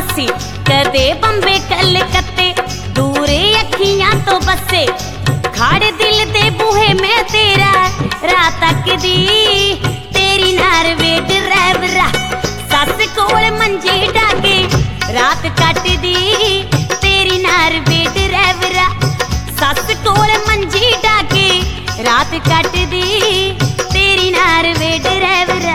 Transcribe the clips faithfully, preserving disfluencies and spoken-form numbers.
प्रवासी कदे बंबे कलकत्ते दूरे अखियां तो बसे खाड़ दिल दे बूहे में तेरा रात तक दी तेरी नार वे ड्राइवरा सस कोल मंजी डाके रात कट दी तेरी नार वे ड्राइवरा सस कोल मंजी डाके रात कट दी तेरी नार वे ड्राइवरा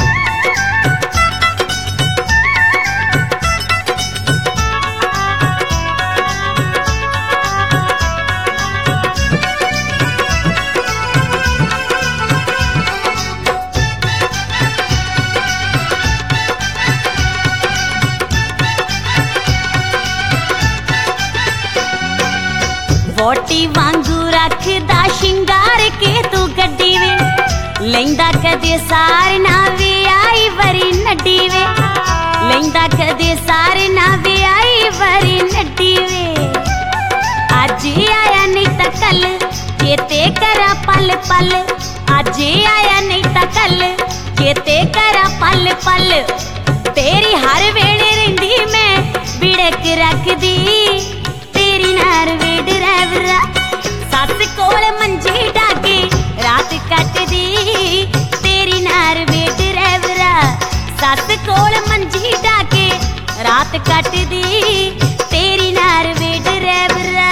वोटी वांगू रखदा शिंगार के तू गड्डी वे लैंदा कदे सार ना वे आई वरी नड्डी वे लैंदा कदे सार ना वे आई वरी नड्डी वे अज आया नहीं ता कल चेते करा पल पल अज आया नहीं ता कल चेते करा पल पल तेरी हर वेले रहिंदी मैं बिड़क रखदी तेरी नार वे ड्राइवरा सस कोल मंजी डाके रात कट दी तेरी नार वे ड्राइवरा सस कोल मंजी डाके रात कट दी तेरी नार वे ड्राइवरा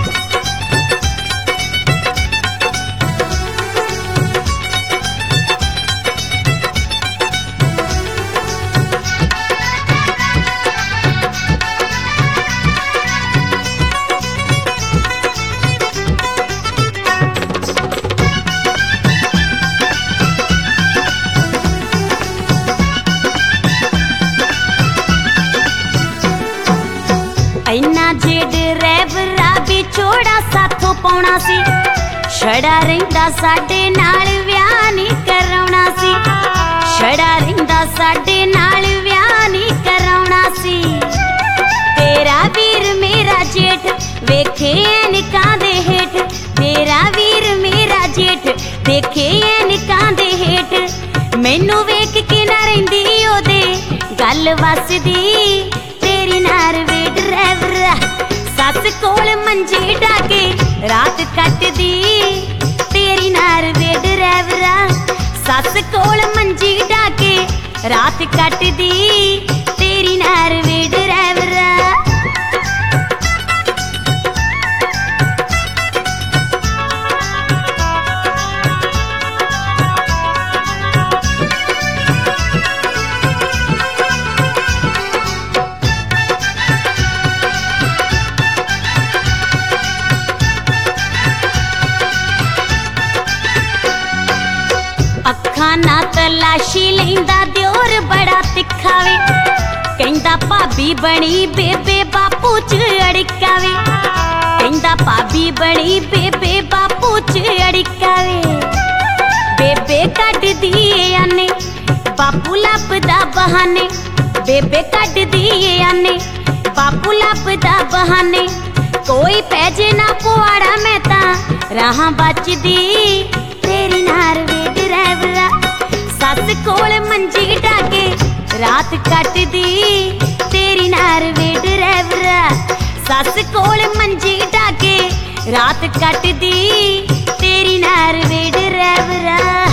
इन्ना जे ड्राइवरा भी छोड़ा साथों पाउणा सी छड़ा रहिंदा साडे नाल विआह नहीं कराउणा सी छड़ा रहिंदा साडे नाल विआह नहीं कराउणा सी तेरा वीर मेरा जेठ वेखे ऐनकां दे हेठ तेरा वीर मेरा जेठ देखे ऐनकां दे हेठ मैनू वेख के ना रहिंदी ओदे गल वसदी तेरी नार वे ड्राइवरा सस कोल मंजी डाके रात कट दी तेरी नार वे ड्राइवरा सस कोल मंजी डाके रात कट दी तेरी नार वे ड्राइवरा ना तलाशी लैंदा दियोर बड़ा तिखा वे कहंदा भाभी बनी बेबे बापू च अड़िका वे कहंदा भाभी बनी बेबे बापू च अड़िका वे बेबे कट दिए आने बापू लभदा बहाने बेबे कट दिए आने बापू लभदा बहाने कोई पैजे ना पुआड़ा मैं ता राह बचदी तेरी नार वे ड्राइवरा सस कोल मंजी डाके रात कट दी तेरी नार वे ड्राइवरा सस कोल मंजी डाके रात कट दी तेरी नार वे ड्राइवरा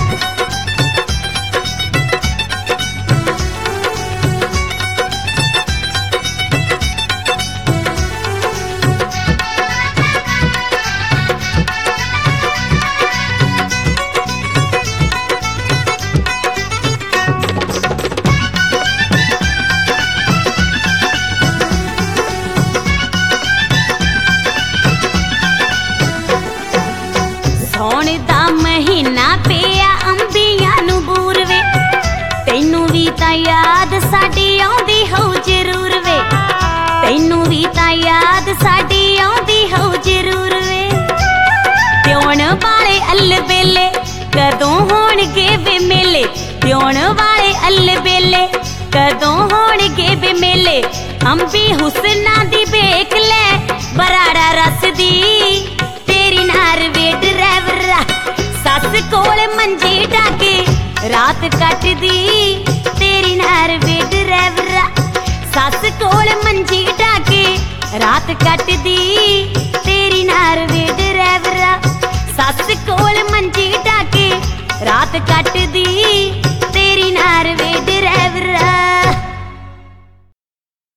सौण दा महीना पिया अंबियां नू बूर वे तैनू भी तां याद साडी आउंदी होऊ जरूर वे तैनू भी तां याद साडी आउंदी होऊ जरूर वे प्योण वाले अल बेले कदों होणगे वे मेले प्योण वाले अल बेले कदों होणगे वे मेले अंबी हुसना दी बेक ले बराड़ा रस दी तेरी नार वे ड्राइवरा सस कोल मंजी डाके रात कट दी तेरी नार वे ड्राइवरा सस कोल रात कटदी तेरी नार वे ड्राइवरा, सस कोल मंजी डाके रात कट